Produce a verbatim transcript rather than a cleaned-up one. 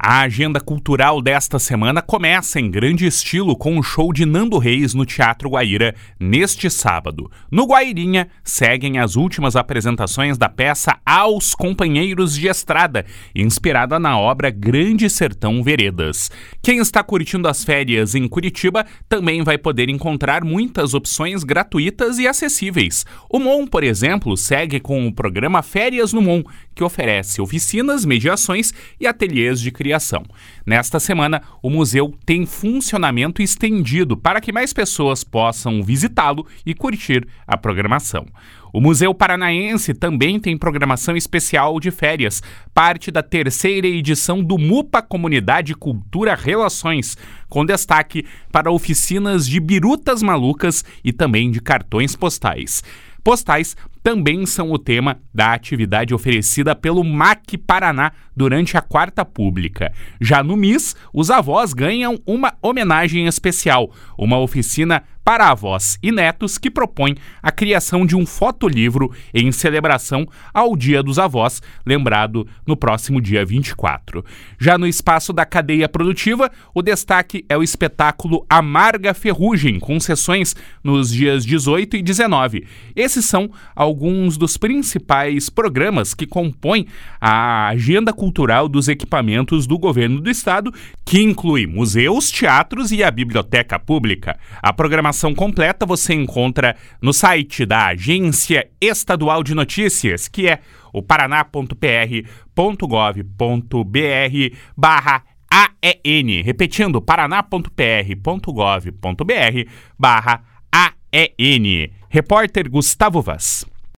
A agenda cultural desta semana começa em grande estilo com o show de Nando Reis no Teatro Guaíra neste sábado. No Guairinha, seguem as últimas apresentações da peça Aos Companheiros de Estrada, inspirada na obra Grande Sertão Veredas. Quem está curtindo as férias em Curitiba também vai poder encontrar muitas opções gratuitas e acessíveis. O M O M, por exemplo, segue com o programa Férias no M O M, que oferece oficinas, mediações e ateliês de criação. Nesta semana, o museu tem funcionamento estendido para que mais pessoas possam visitá-lo e curtir a programação. O Museu Paranaense também tem programação especial de férias, parte da terceira edição do MUPA Comunidade Cultura Relações, com destaque para oficinas de birutas malucas e também de cartões postais. Postais também são o tema da atividade oferecida pelo M A C Paraná durante a quarta pública. Já no M I S, os avós ganham uma homenagem especial, uma oficina para avós e netos que propõe a criação de um fotolivro em celebração ao Dia dos Avós, lembrado no próximo dia vinte e quatro. Já no espaço da cadeia produtiva, o destaque é o espetáculo Amarga Ferrugem, com sessões nos dias dezoito e dezenove. Esses são alguns dos principais programas que compõem a agenda cultural dos equipamentos do governo do estado, que inclui museus, teatros e a biblioteca pública. A programação completa você encontra no site da Agência Estadual de Notícias, que é o paraná ponto p r ponto gov ponto b r barra A E N. Repetindo, paraná ponto p r ponto gov ponto b r barra A E N. Repórter Gustavo Vaz.